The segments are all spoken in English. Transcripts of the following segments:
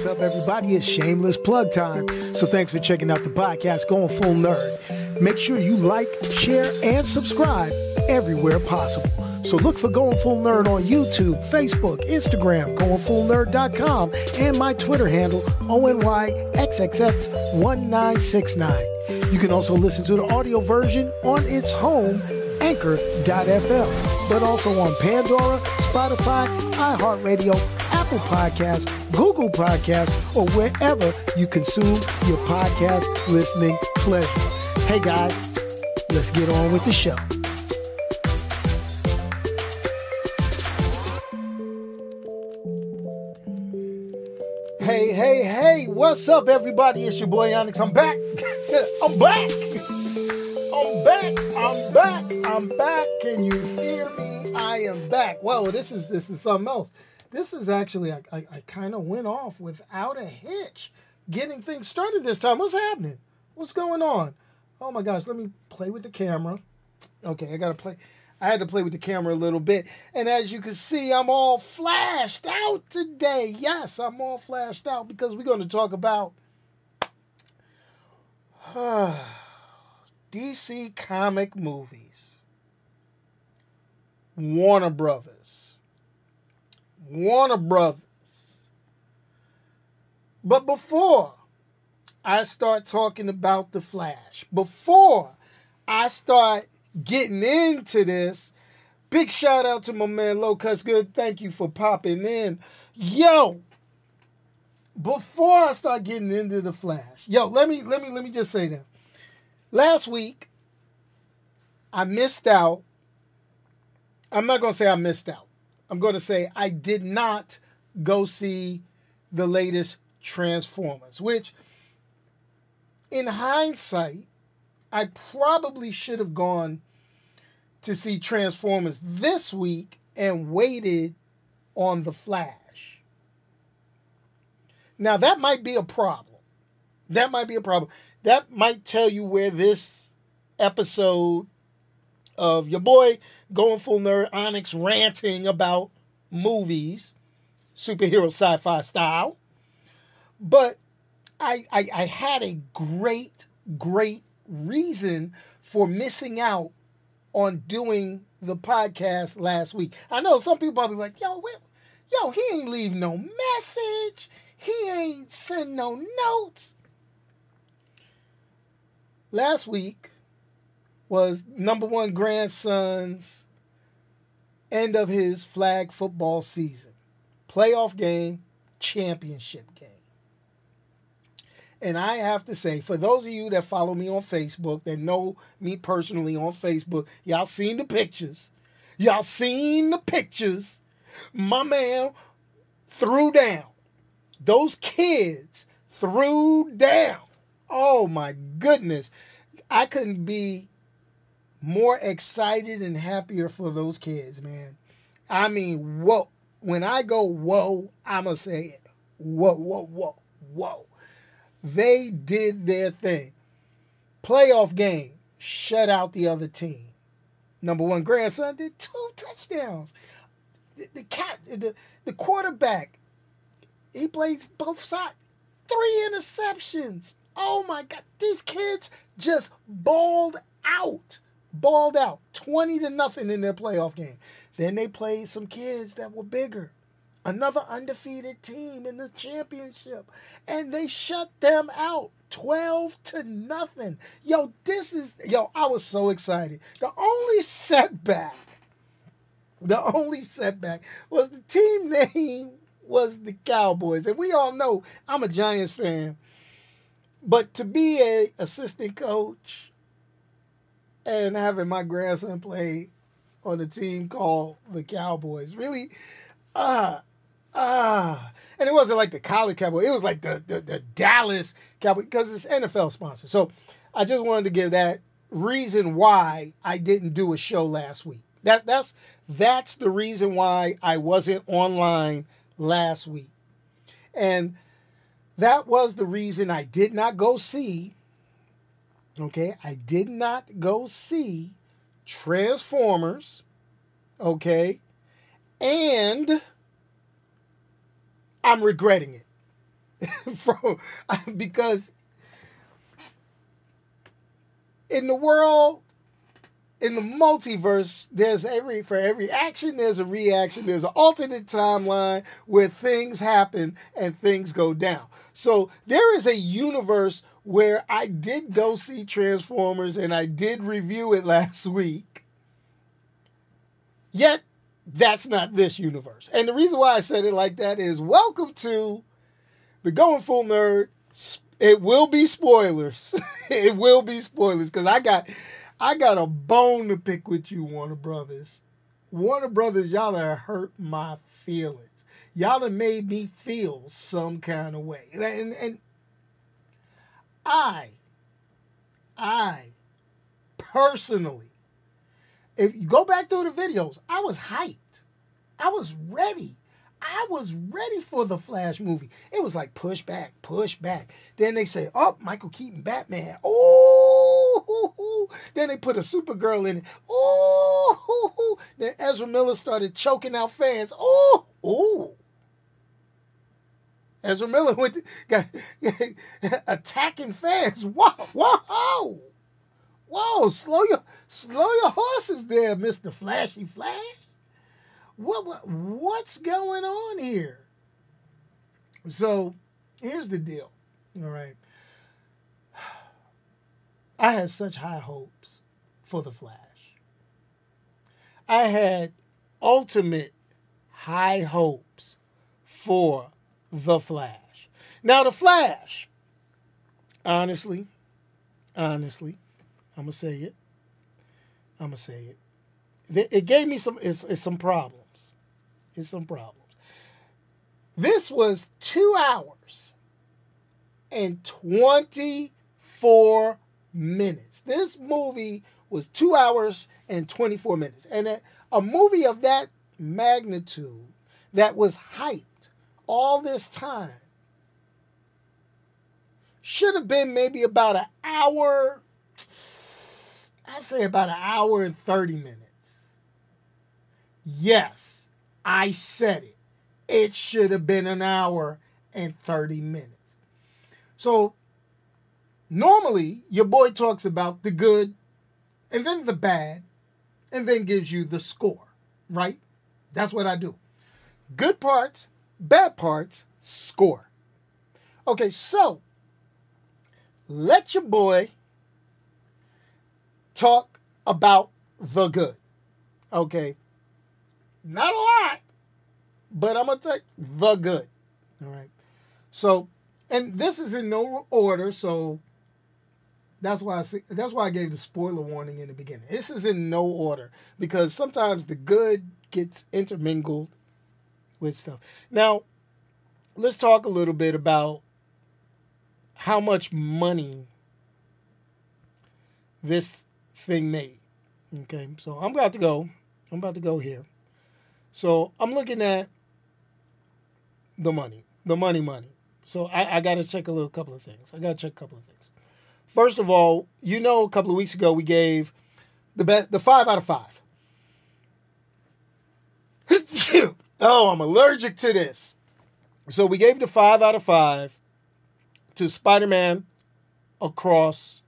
up, everybody? It's shameless plug time. So thanks for checking out the podcast, Going Full Nerd. Make sure you like, share, and subscribe everywhere possible. So look for Going Full Nerd on YouTube, Facebook, Instagram, goingfullnerd.com, and my Twitter handle, ONYXXX1969. You can also listen to the audio version on its home, Anchor.fm, but also on Pandora, Spotify, iHeartRadio, Apple Podcasts, Google Podcasts, or wherever you consume your podcast listening pleasure. Hey guys, let's get on with the show. Hey, what's up, everybody? It's your boy Onyx. I'm back. I'm back. Can you hear me? I am back. Well, this is something else. This is actually, I kind of went off without a hitch getting things started this time. What's happening? What's going on? Oh my gosh, let me play with the camera. Okay, I had to play with the camera a little bit. And as you can see, I'm all flashed out today. Yes, I'm all flashed out because we're going to talk about DC comic movies. Warner Brothers. But before I start talking about The Flash, before I start getting into this, big shout out to my man Low Cuts Good. Thank you for popping in. Yo, before I start getting into The Flash, let me just say that. Last week, I missed out. I'm not going to say I missed out. I'm going to say I did not go see the latest Transformers, which in hindsight, I probably should have gone to see Transformers this week and waited on The Flash. Now, that might be a problem. That might tell you where this episode of your boy Going Full Nerd Onyx ranting about movies, superhero sci-fi style. But I had a great reason for missing out on doing the podcast last week. I know some people probably like, he ain't leave no message. He ain't send no notes. Last week was number one grandson's end of his flag football season. Playoff game, championship game. And I have to say, for those of you that follow me on Facebook, that know me personally on Facebook, y'all seen the pictures. My man threw down. Those kids threw down. Oh my goodness. I couldn't be more excited and happier for those kids, man. I mean, whoa. When I go whoa, I'm going to say it. Whoa. They did their thing. Playoff game, shut out the other team. Number one grandson did 2 touchdowns. The quarterback, he plays both sides. 3 interceptions. Oh my God. These kids just balled out. 20-0 in their playoff game. Then they played some kids that were bigger. Another undefeated team in the championship. And they shut them out 12-0. I was so excited. The only setback was the team name was the Cowboys. And we all know I'm a Giants fan. But to be a assistant coach and having my grandson play on a team called the Cowboys, really, and it wasn't like the college Cowboys. It was like the Dallas Cowboys because it's NFL sponsored. So I just wanted to give that reason why I didn't do a show last week. That's the reason why I wasn't online last week. And that was the reason I did not go see, I did not go see Transformers, and I'm regretting it. from because in the world, in the multiverse, for every action there's a reaction. There's an alternate timeline where things happen and things go down. So there is a universe where I did go see Transformers and I did review it last week. Yet that's not this universe. And the reason why I said it like that is welcome to the Going Full Nerd. It will be spoilers. It will be spoilers because I got a bone to pick with you, Warner Brothers. Warner Brothers, y'all have hurt my feelings. Y'all have made me feel some kind of way. And I personally, if you go back through the videos, I was hyped. I was ready. I was ready for the Flash movie. It was like push back, push back. Then they say, oh, Michael Keaton, Batman. Oh, then they put a Supergirl in it. Oh, then Ezra Miller started choking out fans. Oh. Ezra Miller got attacking fans. Whoa. Slow your horses there, Mr. Flashy Flash. What's going on here? So here's the deal. All right. I had such high hopes for the Flash. I had ultimate high hopes for the Flash. Now the Flash, honestly, I'm gonna say it. It gave me some problems. It's some problems. This was 2 hours and 24 minutes. This movie was 2 hours and 24 minutes. And a movie of that magnitude that was hyped all this time should have been maybe about an hour, I'd say about an hour and 30 minutes. Yes, I said it. It should have been an hour and 30 minutes. So normally your boy talks about the good and then the bad and then gives you the score, right? That's what I do. Good parts, bad parts, score. Okay, so let your boy talk about the good. Okay. Not a lot, but I'm going to take the good. All right. So, and this is in no order, so that's why I gave the spoiler warning in the beginning. This is in no order because sometimes the good gets intermingled with stuff. Now, let's talk a little bit about how much money this thing made. Okay, so I'm about to go here. So I'm looking at the money. So I got to check a couple of things. First of all, a couple of weeks ago we gave the 5 out of 5. Oh, I'm allergic to this. So we gave the 5 out of 5 to Spider-Man Across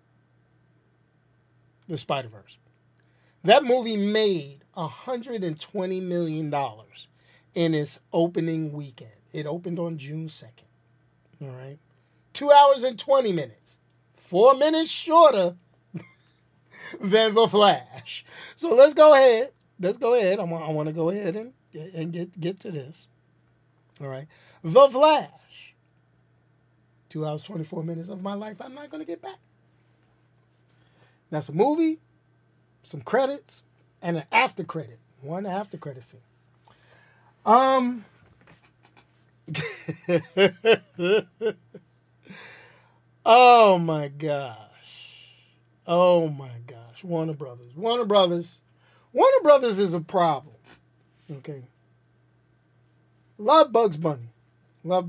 the Spider-Verse. That movie made $120 million in its opening weekend. It opened on June 2nd. All right. 2 hours and 20 minutes. 4 minutes shorter than The Flash. So let's go ahead. I want to go ahead and get to this. All right. The Flash. 2 hours, 24 minutes of my life I'm not going to get back. That's a movie, some credits, and an after credit. One after credit scene. Oh my gosh. Warner Brothers is a problem. Okay. Love Bugs Bunny. Love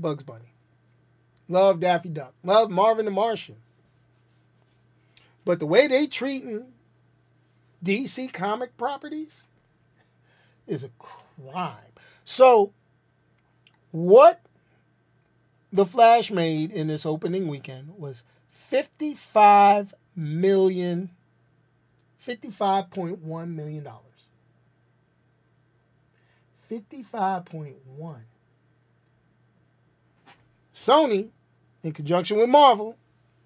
Daffy Duck. Love Marvin the Martian. But the way they treating DC comic properties is a crime. So what The Flash made in this opening weekend was $55.1 million. 55.1. Sony, in conjunction with Marvel,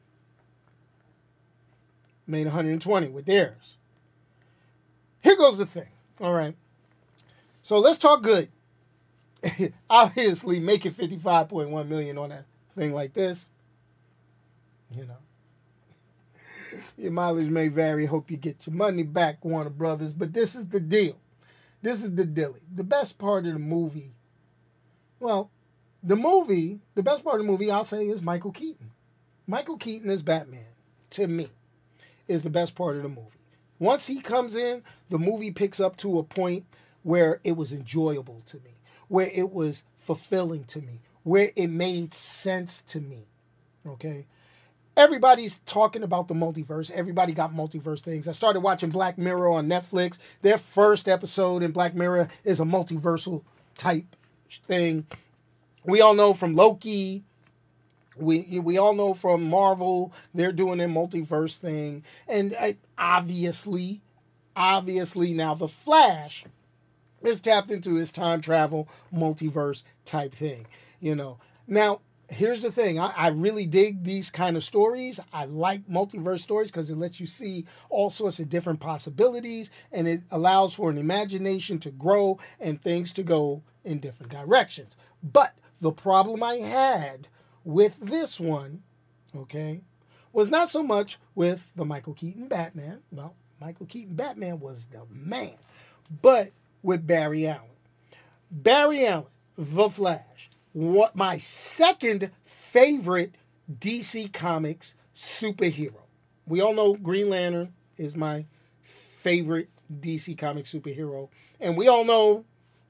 made 120 with theirs. Here goes the thing. All right. So let's talk good. Obviously, making 55.1 million on a thing like this, you know, your mileage may vary. Hope you get your money back, Warner Brothers. But this is the deal. This is the dilly. The best part of the movie, well, the best part of the movie, I'll say, is Michael Keaton. Michael Keaton as Batman, to me, is the best part of the movie. Once he comes in, the movie picks up to a point where it was enjoyable to me, where it was fulfilling to me, where it made sense to me. Okay? Everybody's talking about the multiverse. Everybody got multiverse things. I started watching Black Mirror on Netflix. Their first episode in Black Mirror is a multiversal type thing. We all know from Loki, we all know from Marvel, they're doing their multiverse thing. And obviously now the Flash is tapped into his time travel multiverse type thing. You know, now here's the thing. I really dig these kind of stories. I like multiverse stories because it lets you see all sorts of different possibilities, and it allows for an imagination to grow and things to go in different directions. But the problem I had with this one, okay, was not so much with the Michael Keaton Batman. Well, Michael Keaton Batman was the man. But with Barry Allen. Barry Allen, The Flash. What my second favorite DC Comics superhero. We all know Green Lantern is my favorite DC Comics superhero. And we all know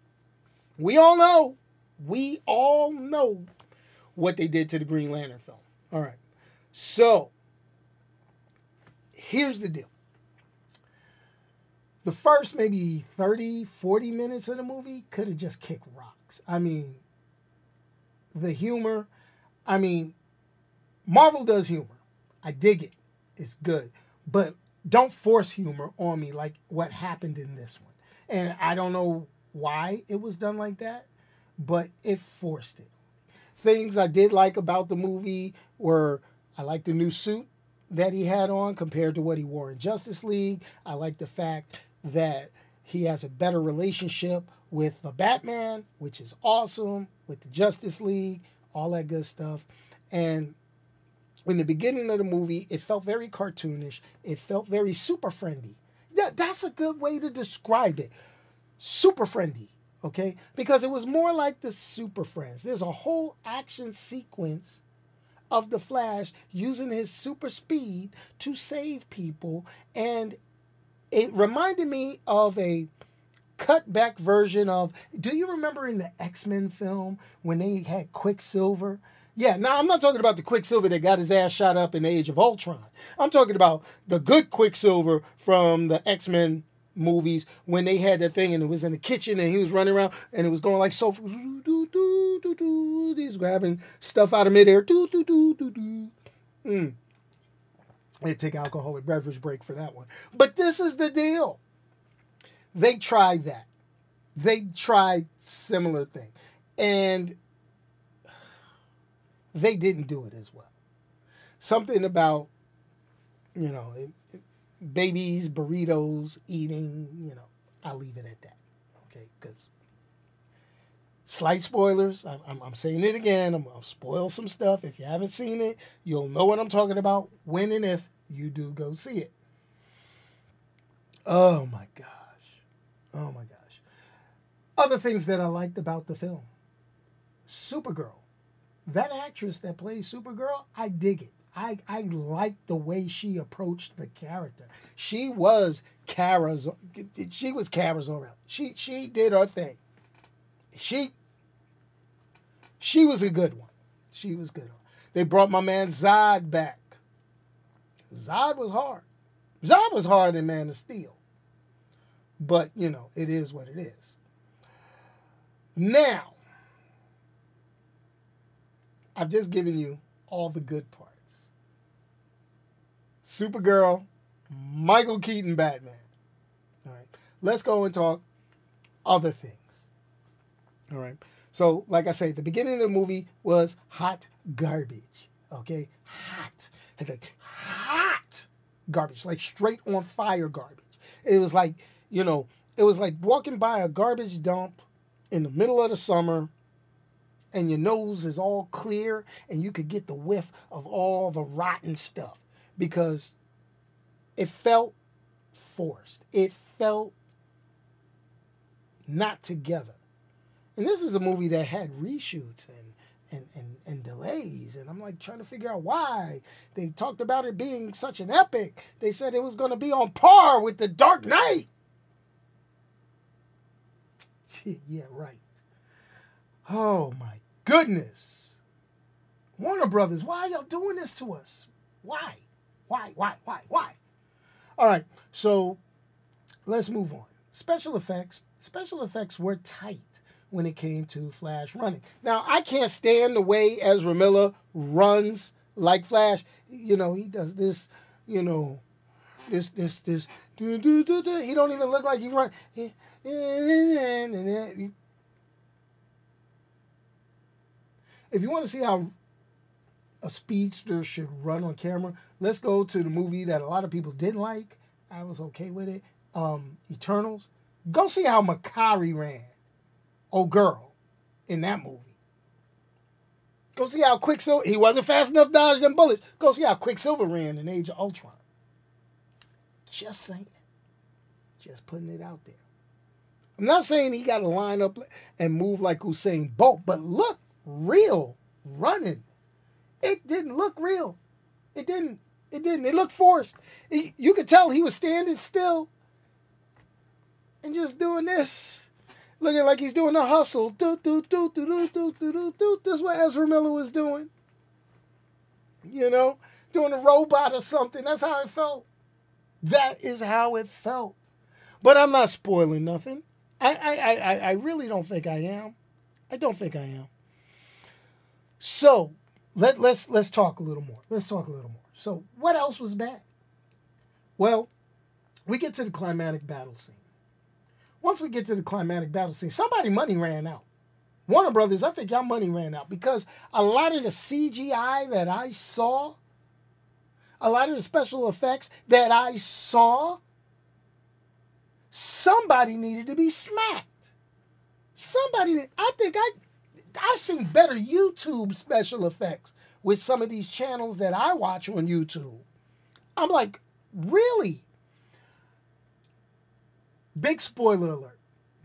what they did to the Green Lantern film. All right. So, here's the deal. The first maybe 30, 40 minutes of the movie could have just kicked rocks. I mean, the humor. I mean, Marvel does humor. I dig it. It's good. But don't force humor on me like what happened in this one. And I don't know why it was done like that, but it forced it. Things I did like about the movie were, I liked the new suit that he had on compared to what he wore in Justice League. I like the fact that he has a better relationship with the Batman, which is awesome, with the Justice League, all that good stuff. And in the beginning of the movie, it felt very cartoonish. It felt very super friendly. Yeah, that's a good way to describe it. Super friendly, okay? Because it was more like the Super Friends. There's a whole action sequence of the Flash using his super speed to save people, and it reminded me of a cut back version of, do you remember in the X-Men film when they had Quicksilver? Yeah, now I'm not talking about the Quicksilver that got his ass shot up in the Age of Ultron. I'm talking about the good Quicksilver from the X-Men movies when they had that thing and it was in the kitchen and he was running around and it was going like so. He's grabbing stuff out of midair. They take alcoholic beverage break for that one. But this is the deal. They tried that. They tried similar thing. And they didn't do it as well. Something about, babies, burritos, eating, I'll leave it at that. Okay? Because slight spoilers. I'm saying it again. I'll spoil some stuff. If you haven't seen it, you'll know what I'm talking about when and if you do go see it. Oh my gosh. Oh my gosh. Other things that I liked about the film. Supergirl. That actress that plays Supergirl, I dig it. I like the way she approached the character. She was Kara Zor-El. She did her thing. She was a good one. She was good. They brought my man Zod back. Zod was hard. Zod was hard in Man of Steel. But, it is what it is. Now, I've just given you all the good parts. Supergirl, Michael Keaton Batman. All right. Let's go and talk other things. All right. So, like I say, the beginning of the movie was hot garbage. Okay? Hot. Like hot garbage. Like straight on fire garbage. It was like, you know, it was like walking by a garbage dump in the middle of the summer and your nose is all clear and you could get the whiff of all the rotten stuff because it felt forced. It felt not together. And this is a movie that had reshoots and delays. And I'm like trying to figure out why. They talked about it being such an epic. They said it was going to be on par with The Dark Knight. Yeah, right. Oh my goodness. Warner Brothers, why are y'all doing this to us? Why? Why? All right, so let's move on. Special effects. Special effects were tight when it came to Flash running. Now, I can't stand the way Ezra Miller runs like Flash. You know, he does this, you know, this. He don't even look like he run. If you want to see how a speedster should run on camera, let's go to the movie that a lot of people didn't like. I was okay with it. Eternals. Go see how Makari ran. Oh, girl, in that movie. Go see how Quicksilver, he wasn't fast enough to dodge them bullets. Go see how Quicksilver ran in Age of Ultron. Just saying. Just putting it out there. I'm not saying he got to line up and move like Usain Bolt, but look real running. It didn't look real. It didn't. It looked forced. You could tell he was standing still and just doing this. Looking like he's doing a hustle. That's what Ezra Miller was doing. You know, doing a robot or something. That's how it felt. That is how it felt. But I'm not spoiling nothing. I really don't think I am. I don't think I am. So let's talk a little more. So what else was bad? Well, we get to the climatic battle scene. Once we get to the climatic battle scene, somebody money ran out. Warner Brothers, I think y'all money ran out because a lot of the CGI that I saw, a lot of the special effects that I saw, somebody needed to be smacked. I've seen better YouTube special effects with some of these channels that I watch on YouTube. I'm like, really? Big spoiler alert.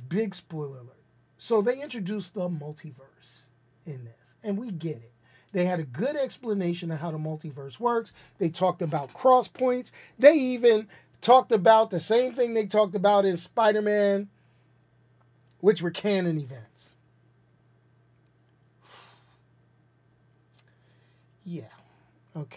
So they introduced the multiverse in this, and we get it. They had a good explanation of how the multiverse works. They talked about cross points. They even talked about the same thing they talked about in Spider-Man, which were canon events. Yeah, okay.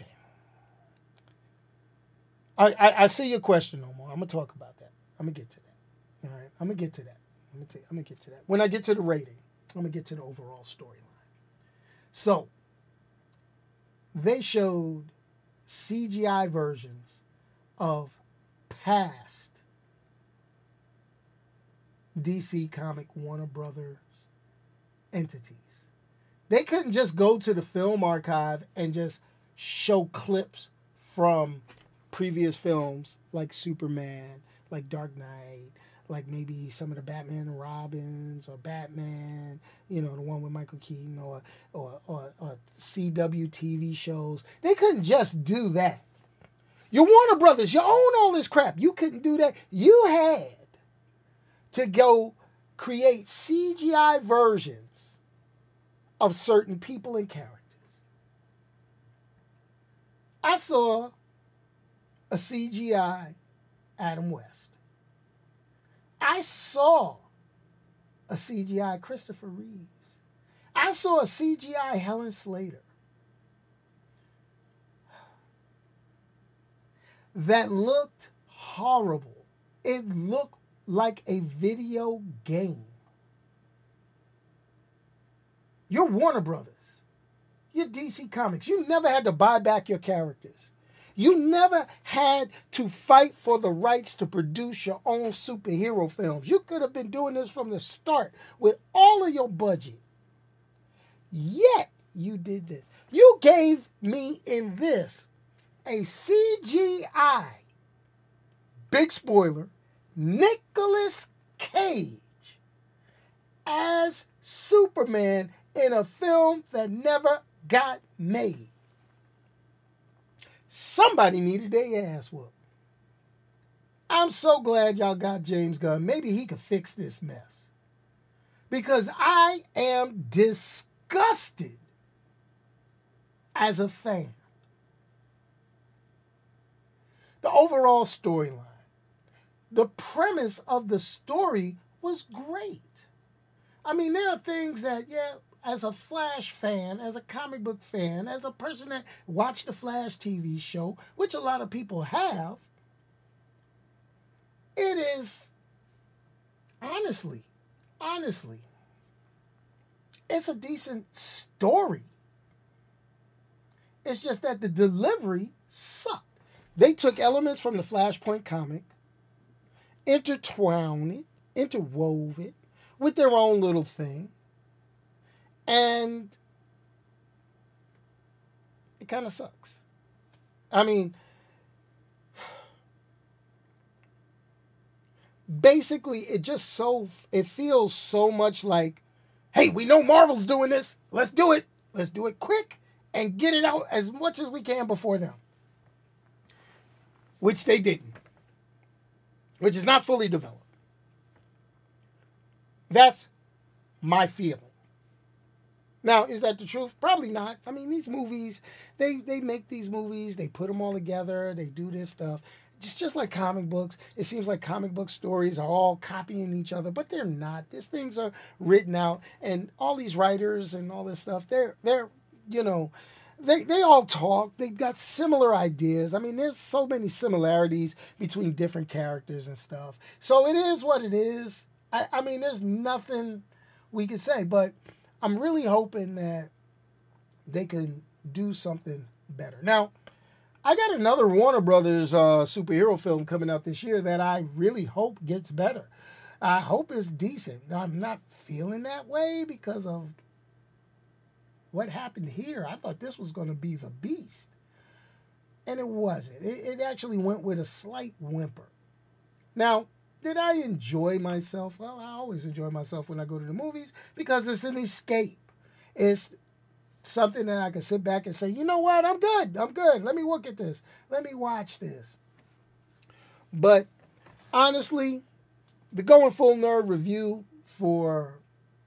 I see your question, Omar. I'm going to talk about that. I'm going to get to that. All right, I'm going to get to that. When I get to the rating, I'm going to get to the overall storyline. So, they showed CGI versions of past DC Comic Warner Brothers entities. They couldn't just go to the film archive and just show clips from previous films like Superman, like Dark Knight, like maybe some of the Batman and Robins or Batman, you know, the one with Michael Keaton or CW TV shows. They couldn't just do that. You're Warner Brothers. You own all this crap. You couldn't do that. You had to go create CGI versions of certain people and characters. I saw a CGI Adam West. I saw a CGI Christopher Reeves. I saw a CGI Helen Slater. That looked horrible. It looked like a video game. You're Warner Brothers. You're DC Comics. You never had to buy back your characters. You never had to fight for the rights to produce your own superhero films. You could have been doing this from the start with all of your budget. Yet, you did this. You gave me in this a CGI, big spoiler, Nicolas Cage as Superman in a film that never got made. Somebody needed their ass whooped. I'm so glad y'all got James Gunn. Maybe he could fix this mess. Because I am disgusted as a fan. The overall storyline, the premise of the story was great. I mean, there are things that, yeah, as a Flash fan, as a comic book fan, as a person that watched the Flash TV show, which a lot of people have, it is, honestly, it's a decent story. It's just that the delivery sucked. They took elements from the Flashpoint comic, interwove it with their own little thing, and it kind of sucks. I mean, basically, it feels so much like, hey, we know Marvel's doing this. Let's do it. Let's do it quick and get it out as much as we can before them. Which they didn't. Which is not fully developed. That's my feeling. Now, is that the truth? Probably not. I mean, these movies, they make these movies, they put them all together, they do this stuff. Just like comic books, it seems like comic book stories are all copying each other, but they're not. These things are written out, and all these writers and all this stuff, they're you know, they all talk. They've got similar ideas. I mean, there's so many similarities between different characters and stuff. So it is what it is. I mean, there's nothing we can say, but I'm really hoping that they can do something better. Now, I got another Warner Brothers superhero film coming out this year that I really hope gets better. I hope it's decent. I'm not feeling that way because of what happened here. I thought this was going to be the beast. And it wasn't. It actually went with a slight whimper. Now, did I enjoy myself? Well, I always enjoy myself when I go to the movies because it's an escape. It's something that I can sit back and say, you know what, I'm good. Let me look at this. Let me watch this. But honestly, the Going Full Nerd review for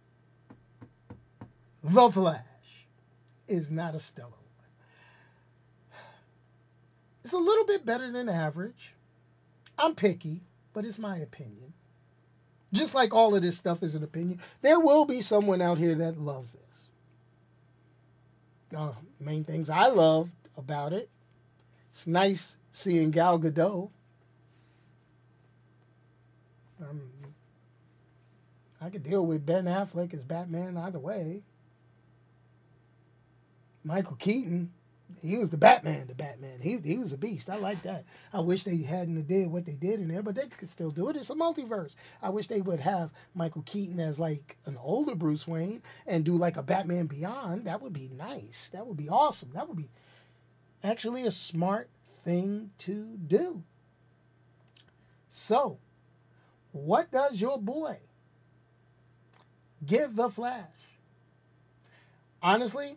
The Flash is not a stellar one. It's a little bit better than average. I'm picky, but it's my opinion. Just like all of this stuff is an opinion. There will be someone out here that loves this. Main things I loved about it. It's nice seeing Gal Gadot. I could deal with Ben Affleck as Batman either way. Michael Keaton, he was the Batman. He was a beast. I like that. I wish they hadn't did what they did in there, but they could still do it. It's a multiverse. I wish they would have Michael Keaton as like an older Bruce Wayne and do like a Batman Beyond. That would be nice. That would be awesome. That would be actually a smart thing to do. So, what does your boy give The Flash? Honestly,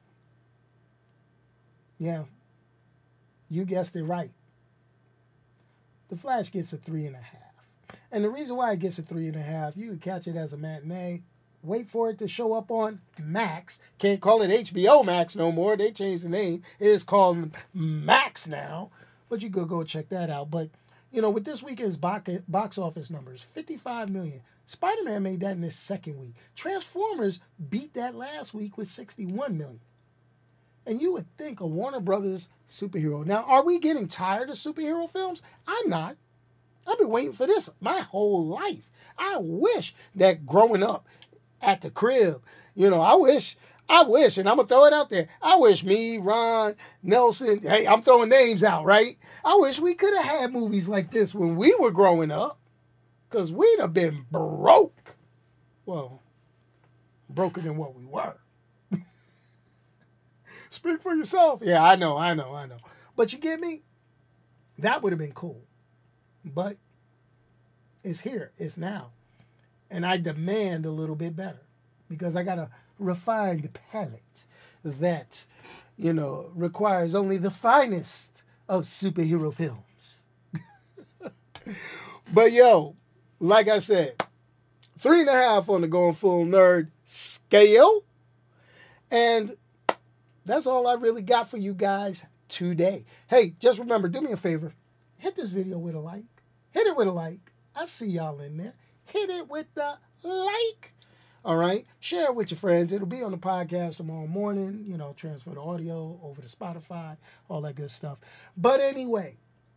yeah, you guessed it right. The Flash gets a 3.5. And the reason why it gets a 3.5, you can catch it as a matinee. Wait for it to show up on Max. Can't call it HBO Max no more. They changed the name. It is called Max now. But you could go check that out. But, you know, with this weekend's box office numbers, 55 million. Spider-Man made that in his second week. Transformers beat that last week with 61 million. And you would think a Warner Brothers superhero. Now, are we getting tired of superhero films? I'm not. I've been waiting for this my whole life. I wish that growing up at the crib, you know, I wish I wish, and I'm going to throw it out there, I wish me, Ron, Nelson, hey, I'm throwing names out, right? I wish we could have had movies like this when we were growing up, because we'd have been broke. Well, broker than what we were. Speak for yourself. Yeah, I know. But you get me? That would have been cool. But it's here. It's now. And I demand a little bit better because I got a refined palate that, requires only the finest of superhero films. But yo, like I said, 3.5 on the Going Full Nerd scale. And that's all I really got for you guys today. Hey, just remember, do me a favor. Hit this video with a like. Hit it with a like. I see y'all in there. Hit it with the like. All right? Share it with your friends. It'll be on the podcast tomorrow morning. Transfer the audio over to Spotify, all that good stuff. But anyway,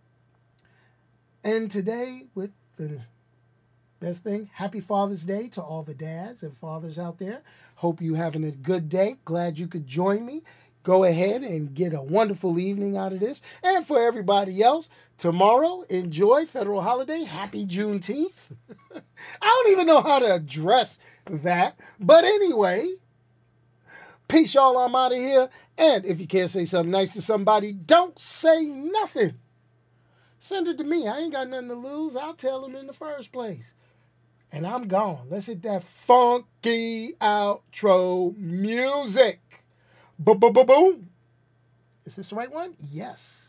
and today with the best thing, happy Father's Day to all the dads and fathers out there. Hope you having a good day. Glad you could join me. Go ahead and get a wonderful evening out of this. And for everybody else, tomorrow, enjoy federal holiday. Happy Juneteenth. I don't even know how to address that. But anyway, peace, y'all. I'm out of here. And if you can't say something nice to somebody, don't say nothing. Send it to me. I ain't got nothing to lose. I'll tell them in the first place. And I'm gone. Let's hit that funky outro music. Boom. Is this the right one? Yes.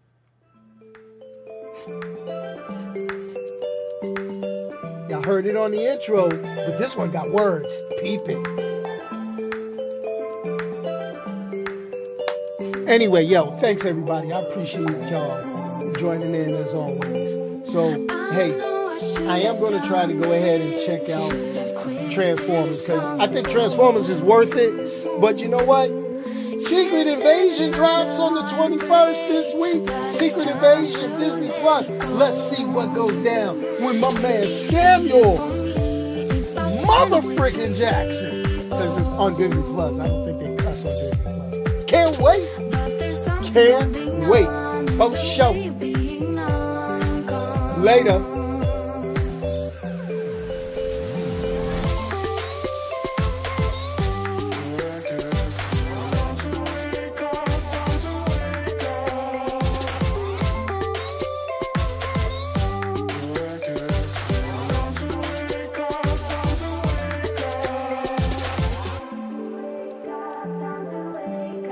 Y'all heard it on the intro, but this one got words. Peeping. Anyway, yo, thanks everybody. I appreciate y'all joining in as always. So, hey, I am going to try to go ahead and check out Transformers because I think Transformers is worth it. But you know what? Secret Invasion drops on the 21st this week. Secret Invasion, Disney Plus. Let's see what goes down with my man Samuel Motherfrickin' Jackson. Because it's on Disney Plus. I don't think they cuss on Disney Plus. Can't wait. For show. Later.